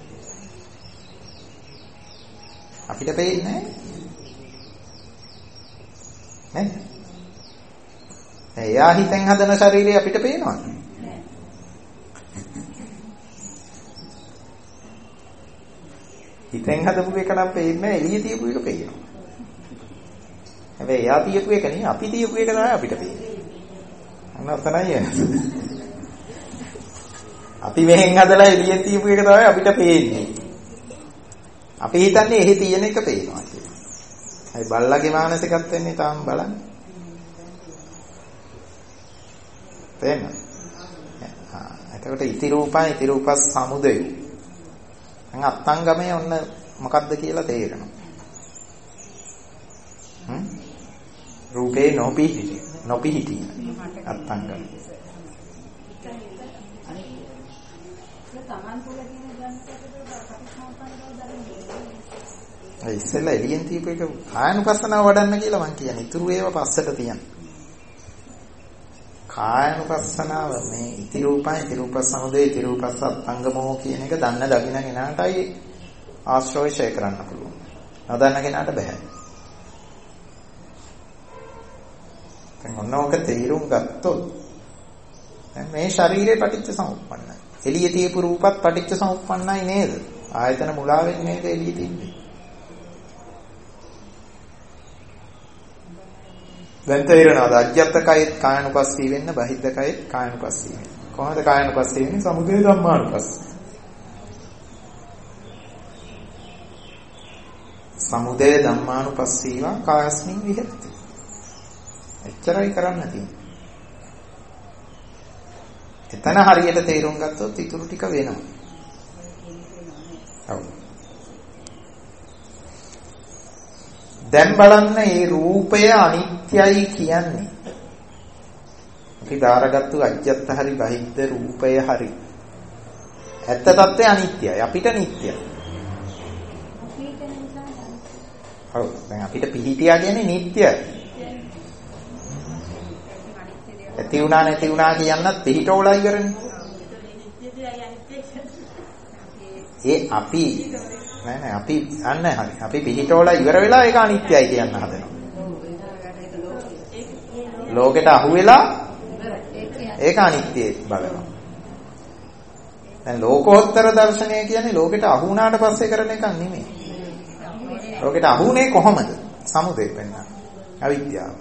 [SPEAKER 1] අපිට පේන්නේ නැහැ. එයා හිතෙන් හදන ශරීරය අපිට පේනවද? හිතෙන් හදපු එක නම් පේන්නේ එළිය තියපු එක පේනවා. හැබැයි එයා තියපු එක නෙවෙයි අපි තියපු එක තමයි අපිට පේන්නේ. අන්න ඔතනයි එන්නේ. අපි මෙහෙන් හදලා එළියෙන් තියපු එක තමයි අපිට පේන්නේ. අපි හිතන්නේ එහි තියෙන එක පේනවා කියලා. හරි බල්ලගේ මානසිකත් වෙන්නේ තාම බලන්න. තේරෙනවද? එතකොට ඉති රූපස් සමුදය. දැන් අත්ංගමයේ ඔන්න මොකක්ද කියලා තේරෙනවා. රූපේ නොපිහිටි අත්ංගම. ඒ ඉස්සෙල්ලා එළියෙන් තියපු එක කායනුපස්සනාව වඩන්න කියලා මං කියන්නේ. ඉතුරු ඒවා පස්සට තියන්න. කායනුපස්සනාව මේ ඉති රූපස් සමුදය ඉති රූපස් අත්ංගමෝ කියන එක දන්න දකින්න කෙනාටයි ආශ්‍රෝෂය කරන්න පුළුවන්. නොදන්න කෙනාට බෑ. දැන් ඔන්නෝක තේරුම් ගත්තොත් දැන් මේ ශරීරේ පටිච්ච සමුප්පන්නයි. එළියේ තියපු රූපත් පටිච්ච සමුප්පන්නයි නේද? ආයතන මුලාවෙන් නේද එළිය තින්නේ. දැන් තේරෙනවද? අජ්ජත් කයෙත් කායනුපස්සී වෙන්න, බහිද්ද කයෙත් කායනුපස්සී වෙන්න. කොහොමද කායනුපස්සී වෙන්නේ? සමුදය ධම්මානුපස්සී. සමුදය ධම්මානුපස්සීවා කායස්මින් විහෙරති. එච්චරයි කරන්න තියෙන්නේ. එතන හරියට තේරුම් ගත්තොත් ඊටු ටික වෙනවා. ඔව්. දැන් බලන්න මේ රූපය අනිත්‍යයි කියන්නේ. අපි දාරගත්තු අජ්ජත් හරි බහිද්ද රූපය හරි. ඇත්ත తත්වය අනිත්‍යයි. අපිට නිට්ටයයි. ඔව්. දැන් අපිට පිහිටියා කියන්නේ නිට්ටයයි. ඇති වුණා නැති වුණා කියන්නත් පිහිටෝලා ඉවරනේ. ඒ අපි නෑ අපි අන්න හරි. අපි පිහිටෝලා ඉවර වෙලා ඒක අනිත්‍යයි කියන්න හදනවා. ලෝකෙට අහු වෙලා ඒක අනිත්‍යයි බලනවා. දැන් ලෝකෝත්තර දර්ශනය කියන්නේ ලෝකෙට අහු වුණාට පස්සේ කරන එකක් නෙමෙයි. ලෝකෙට අහු වුණේ කොහොමද? සමුදය වෙන්න. අවිද්‍යාව.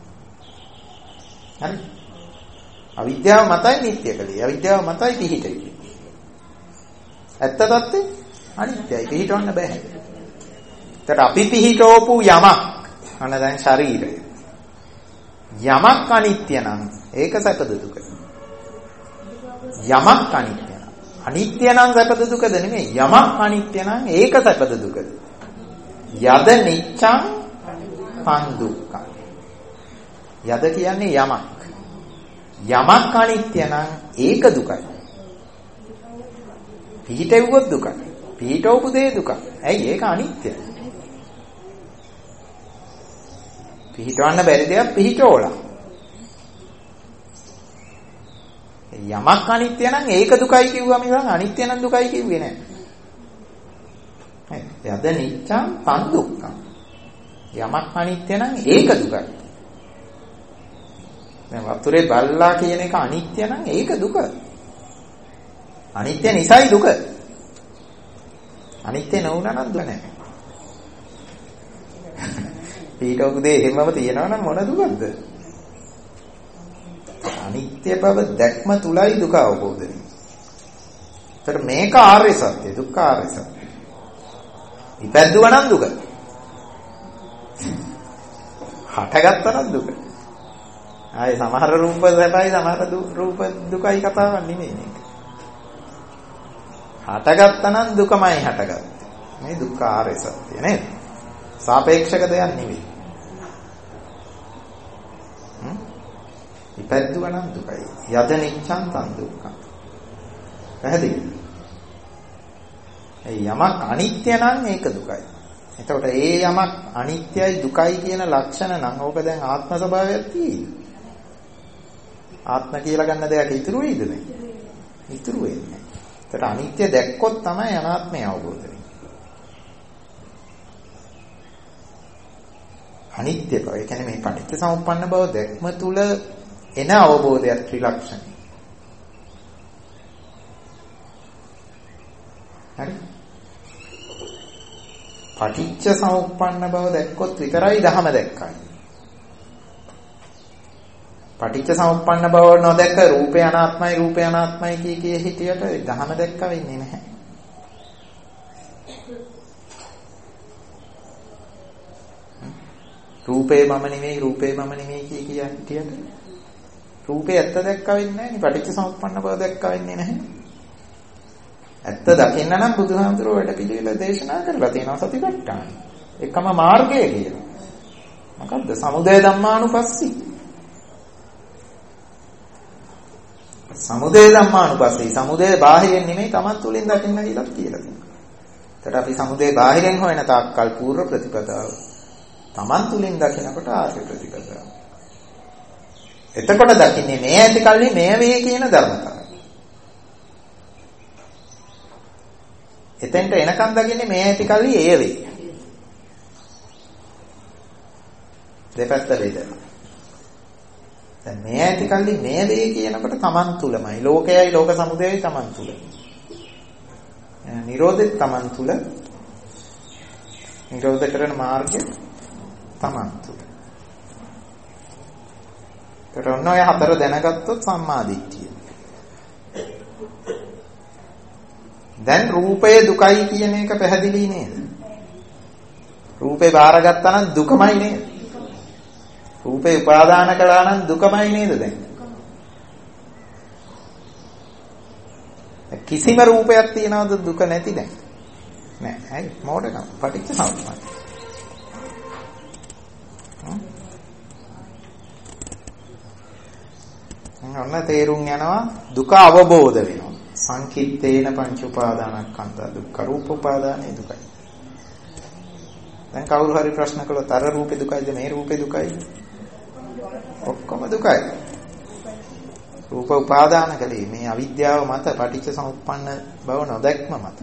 [SPEAKER 1] හරි. අවිද්‍යාව මතයි නිට්ටය කලේ. අවිද්‍යාව මතයි පිහිටෙන්නේ. ඇත්ත තත්ත්වය අනිත්‍යයි. පිහිටවන්න බෑ. ඒතර අපි පිහිටවපු යමක් අන්න දැන් ශරීරය. යමක් අනිත්‍ය නම් ඒක සැපද දුකද? යමක් අනිත්‍ය නම්. අනිත්‍ය නම් සැපද දුකද නෙමෙයි. යමක් අනිත්‍ය නම් ඒක සැපද දුකද? යද නිච්ඡං පං දුක්ඛං. යද කියන්නේ යමක්. යමක් අනිත්‍ය නම් ඒක දුකයි. පිහිටෙව්වොත් දුකයි. පිහිටවපු දේ දුකයි. ඇයි ඒක අනිත්‍යයි. පිහිටවන්න බැරි දෙයක් පිහිටෝලා. යමක් අනිත්‍ය නම් ඒක දුකයි කිව්වම ඉතින් අනිත්‍ය නම් දුකයි කිව්වේ නෑ. යද නිච්ඡං පං දුක්ඛං. යමක් අනිත්‍ය නම් ඒක දුකයි. දැන් වතුරේ බල්ලා කියන එක අනිත්‍ය නම් ඒක දුක. අනිත්‍ය නිසායි දුක. අනිත්‍ය නොවුනා නම් දුක නැහැ. පීඩෝක දේ හැමම තියෙනවා නම් මොන දුකද? අනිත්‍ය බව දැක්ම තුලයි දුක අවබෝධ වෙන්නේ. ඒතර මේක ආර්ය සත්‍ය, දුක්ඛ ආර්ය සත්‍ය. ඉපැද්දුවා නම් දුක. හටගත්තා නම් දුක. ආයේ සමහර රූප සැපයි සමහර රූප දුකයි කතාවක් නෙමෙයි මේක. හටගත්තා නම් දුකමයි හටගත්තේ. මේ දුක්ඛ ආර්ය සත්‍ය නේද? සාපේක්ෂක දෙයක් නෙවෙයි. ඉපැද්දුවා නම් දුකයි. යද නිච්ඡං තං දුක්ඛං. පැහැදිලිද? ඒ යමක් අනිත්‍ය නම් ඒක දුකයි. එතකොට ඒ යමක් අනිත්‍යයි දුකයි කියන ලක්ෂණ නම් ඕක දැන් ආත්ම ස්වභාවයක් තියෙයි. ආත්ම කියලා ගන්න දෙයක් ඉතුරු වෙයිද නේ? ඉතුරු වෙන්නේ. ඒකට අනිත්‍ය දැක්කොත් තමයි අනාත්මය අවබෝධ වෙන්නේ. අනිත්‍ය බව. ඒ කියන්නේ මේ පටිච්ච සමුප්පන්න බව දැක්ම තුල එන අවබෝධයක් ත්‍රිලක්ෂණයි. හරි? පටිච්ච සමුප්පන්න බව දැක්කොත් විතරයි ධහම දැක්කයි. පටිච්ච සමුප්පන්න බව නොදැක රූපය අනාත්මයි කිය හිටියට ධහම දැක්ක වෙන්නේ නැහැ. රූපේ මම නෙමෙයි කිය හිටියට රූපේ ඇත්ත දැක්ක වෙන්නේ නැහැ නේ. පටිච්ච සමුප්පන්න බව දැක්ක වෙන්නේ නැහැ. ඇත්ත දකින්න නම් බුදුහාමුදුරුවෝ වැඩ පිළිවෙල දේශනා කරලා තියෙනවා සතිපට්ඨාන. එකම මාර්ගය කියලා. මොකද්ද? සමුදය ධම්මානුපස්සී. සමුදය ධම්මානුපස්සී. සමුදය බාහිරින් නෙමෙයි තමන් තුලින් දකින්න කියලා තියෙනවා. ඒකට අපි සමුදය බාහිරින් හොයන තාක්කල් පූර්ව ප්‍රතිපදාව. තමන් තුලින් දකිනකොට ආර්ය ප්‍රතිපදාව. එතකොට දකින්නේ මේ ඇති කල්ලි මේ වේ කියන ධර්මතාවය. එතෙන්ට එනකන් දකින්නේ මේ ඇති කල්ලි ඒ වේ. දෙපැත්ත වේදනා. දැන් මේ ඇති කල්ලි මේ වේ කියනකොට තමන් තුලමයි. ලෝකයයි ලෝක සමුදයයි තමන් තුල. නිරෝධෙත් Taman තුල. නිරෝධ කරන මාර්ගය Taman තුල. ඒතර ඔන්න ඔය හතර දැනගත්තොත් සම්මාදිට්ඨිය. දැන් රූපය දුකයි කියන එක පැහැදිලි නේද? රූපේ බාරගත්තා නම් දුකමයි නේද? රූපේ උපාදාන කළා නම් දුකමයි නේද දැන්? කිසිම රූපයක් තියනවද දුක නැති දැන්? නෑ. ඇයි? මොඩකම්. පටිච්ච සමුප්පාද. ඔන්න තේරුම් යනවා දුක අවබෝධ වෙනවා. සංකිට්ඨේන පංච උපාදානස්කන්ධ දුක්ඛ රූප උපාදානේ දුකයි. දැන් කවුරු හරි ප්‍රශ්න කළොත් අර රූපේ දුකයිද මේ රූපේ දුකයිද? ඔක්කොම දුකයි. රූප උපාදාන කලේ මේ අවිද්‍යාව මත පටිච්ච සමුප්පන්න බව නොදැක්ම මත.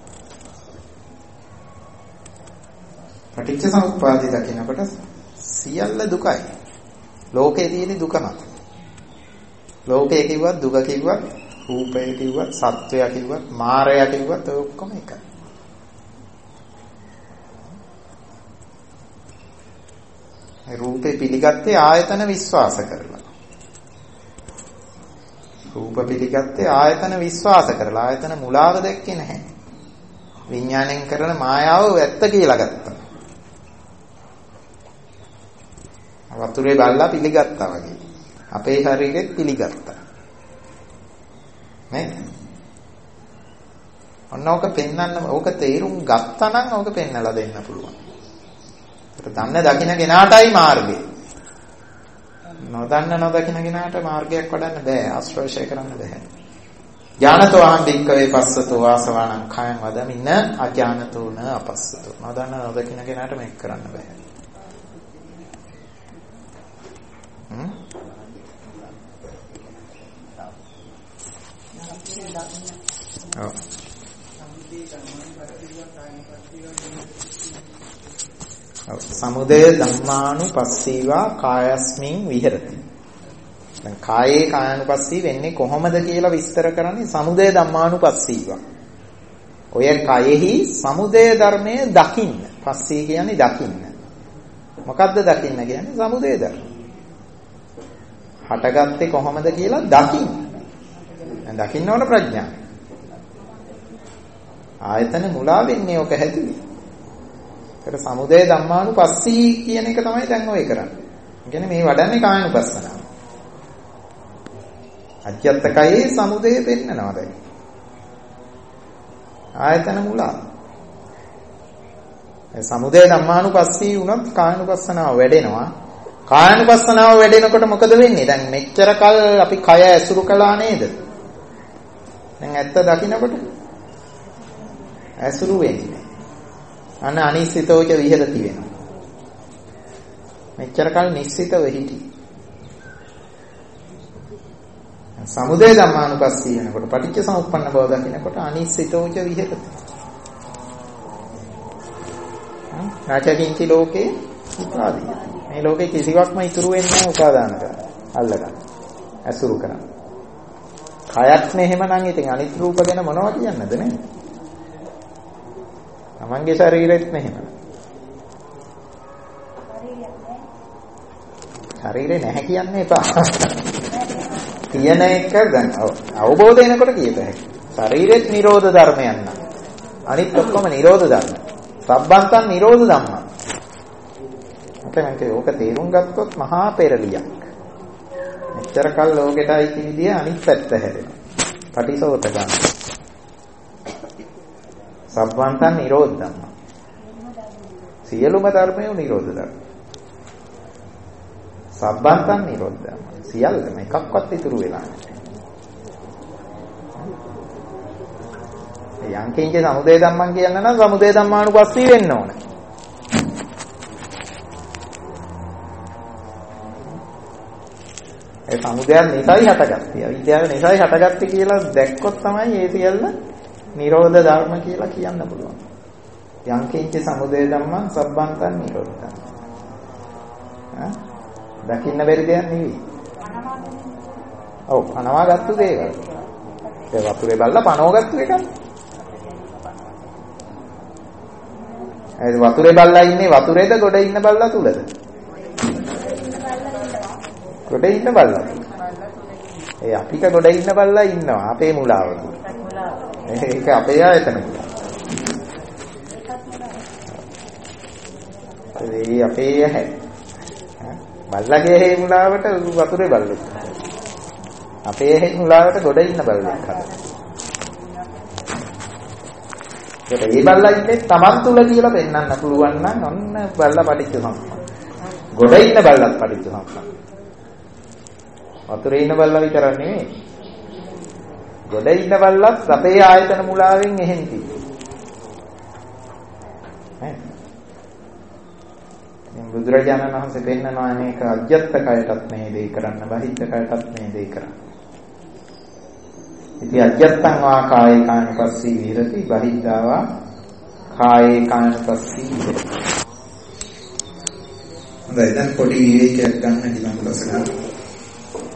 [SPEAKER 1] පටිච්ච සමුප්පාදේ දකිනකොට සියල්ල දුකයි. ලෝකේ තියෙන දුක මත. ලෝකේ කිව්වත් දුක කිව්වත් රූපය කිව්වත් සත්වය කිව්වත් මායя කිව්වත් ඔය ඔක්කොම එකයි. රූපේ පිළිගත්තේ ආයතන විශ්වාස කරලා. රූප පිළිගත්තේ ආයතන විශ්වාස කරලා. ආයතන මුලාව දැක්කේ නැහැ. විඥාණයෙන් කරන මායාව ඇත්ත කියලා ගත්තා. වතුරේ බල්ලා පිළිගත්තා වගේ. අපේ ශරීරෙත් පිළිගත්තා. නේද? ඔන්න ඕක පෙන්වන්න ඕක තේරුම් ගත්තා නම් ඕක පෙන්වලා දෙන්න පුළුවන්. ඒක දන්න දකින්න කෙනාටයි මාර්ගය. නොදන්න නොදකින්න කෙනාට මාර්ගයක් වඩන්න බෑ. ආශ්‍රවශය කරන්න බෑ. ඥානතෝ අහං භික්ඛවේ පස්සතෝ වාසවාණං khයං වදමින්න අඥානතෝ න අපස්සතෝ. නොදන්න නොදකින්න කෙනාට මේක කරන්න බෑ. සමුදය ධම්මානුපස්සීවා කායස්මින් විහෙරති. දැන් කායේ කායानुපස්සී වෙන්නේ කොහොමද කියලා විස්තර කරන්නේ සමුදය ධම්මානුපස්සීවා. ඔය කයෙහි සමුදය ධර්මයේ දකින්න. පස්සී කියන්නේ දකින්න. මොකද්ද දකින්න කියන්නේ? සමුදය ධර්ම. හටගත්තේ කොහොමද කියලා දකින්න. දැන් දකින්න ඕන ප්‍රඥාව. ආයතන මුලා වෙන්නේ ඔක හැදුවේ. ඒක සමුදය ධම්මානුපස්සී කියන එක තමයි දැන් ඔය කරන්නේ. ඒ කියන්නේ මේ වඩන්නේ කායानुපස්සනාව. අජ්‍යත්තකයේ සමුදය පෙන්නනවා දැන්. ආයතන මුලා. ඒ සමුදය ධම්මානුපස්සී වුණත් කායानुපස්සනාව වැඩෙනවා. කායानुපස්සනාව වැඩෙනකොට මොකද වෙන්නේ? දැන් මෙච්චර කල් අපි කය ඇසුරු කළා නේද? දැන් ඇත්ත දකින්නකොට ඇසුරු වෙන්නේ. අන අනිශ්චිතෝච විහෙරති වෙනවා. මෙච්චර කල් නිශ්චිතව හිටි. සමුදය ධම්මානුපස්සී වෙනකොට පටිච්ච සමුප්පන්න බව දකිනකොට අනිශ්චිතෝච විහෙරති. රාජකින්චි ලෝකේ උපාදී. මේ ලෝකේ කිසිවක්ම ඉතුරු වෙන්නේ නැහැ උපාදාන කරලා. අල්ලගන්න. ඇසුරු කරන්න. කයත් නෙහෙමනම් ඉතින් අනිත් රූප ගැන මොනවද කියන්නද නේ? තමන්ගේ ශරීරෙත් මෙහෙම. ශරීරේ නැහැ කියන්න එපා. තියෙන එක දැන් අවබෝධ වෙනකොට කියත හැකියි. ශරීරෙත් නිරෝධ ධර්මයන් නම්. අනිත් ඔක්කොම නිරෝධ ධර්ම. සබ්බන්තං නිරෝධ ධම්මං. අපේ ඕක තේරුම් ගත්තොත් මහා පෙරලියක්. මෙච්චර කල් ලෝකෙටයි කිවිදිය අනිත් පැත්ත හැරෙනවා. පටිසෝත ගන්න. සබ්බන්තං නිරෝධ ධම්ම. සියලුම ධර්මයෝ නිරෝධ ධර්ම. සබ්බන්තං නිරෝධ ධම්ම. සියල්ලම එකක්වත් ඉතුරු වෙලා නැහැ. යංකින්ච සමුදය ධම්මං කියන්න නම් සමුදය ධම්මානුපස්සී වෙන්න ඕන. ඒ සමුදයන් නිසයි හටගත්තේ. අවිද්‍යාව නිසයි හටගත්තේ කියලා දැක්කොත් තමයි ඒ සියල්ල නිරෝධ ධර්ම කියලා කියන්න පුළුවන්. යංකින්ච සමුදය ධම්මං සබ්බන්තං නිරෝධං. දකින්න බැරි දෙයක් නෙවෙයි. ඔව් පනවාගත්තු දේවල්. ඒ වතුරේ බල්ලා පනවගත්තු එකක්. ඒ වතුරේ බල්ලා ඉන්නේ වතුරේද ගොඩ ඉන්න බල්ලා තුලද? ගොඩ ඉන්න බල්ලා. ඒ අපිට ගොඩ ඉන්න බල්ලා ඉන්නවා අපේ මුලාව තුල. ඒක අපේ ආයතන මුලාව. ඒ අපේ ඇහැ. බල්ලගේ ඇහි මුලාවට වතුරේ බල්ලෙක්. අපේ ඇහි මුලාවට ගොඩ ඉන්න බල්ලෙක් හදලා. ඒක ඒ බල්ලා ඉන්නේ Taman තුල කියලා පෙන්වන්න පුළුවන් නම් ඔන්න බල්ලා පටිච්ච සමුප්පාද. ගොඩ ඉන්න බල්ලත් පටිච්ච සමුප්පාද. වතුරේ ඉන්න බල්ලා විතර නෙමෙයි. ගොඩ ඉන්න බල්ලත් අපේ ආයතන මුලාවෙන් එහෙන් තියෙන්නේ. බුදුරජාණන් වහන්සේ පෙන්නනවා මේක අජ්ජත් කයටත් මේ දේ කරන්න බහිද්ද කයටත් මේ දේ කරන්න. ඉතින් අජ්ජත්තං වා කායේ කායනුපස්සී විහෙරති බහිද්ධාවා කායේ කායනුපස්සී විහෙරති. හොඳයි දැන් පොඩි විවේකයක් ගන්න ඊළඟ දවසට.